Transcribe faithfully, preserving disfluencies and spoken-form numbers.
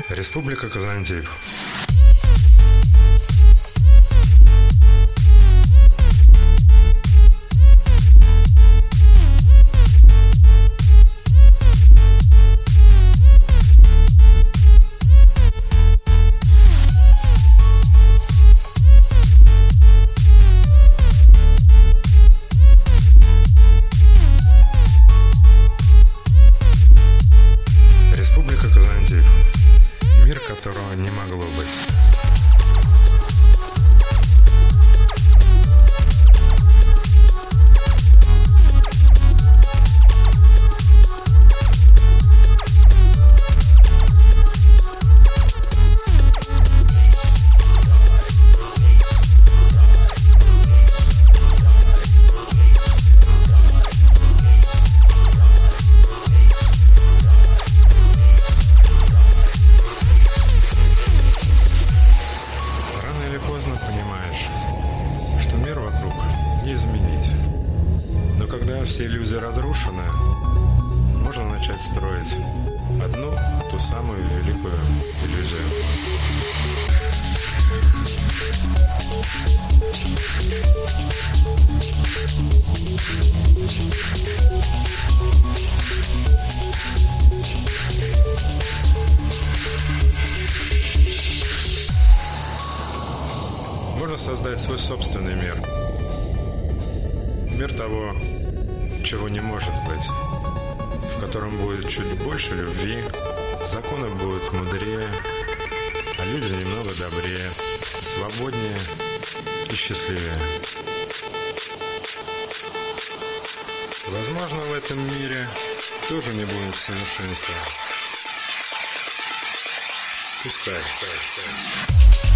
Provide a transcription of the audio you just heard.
Республика Казантип. Республика Казантип. Мир, которого не могло быть. Поздно понимаешь, что мир вокруг не изменить. Но когда все иллюзии разрушены, можно начать строить одну, ту самую великую иллюзию. Можно создать свой собственный мир. Мир того, чего не может быть. В котором будет чуть больше любви, законы будут мудрее, а люди немного добрее, свободнее и счастливее. Возможно, в этом мире тоже не будет совершенства. Пускай. Пускай.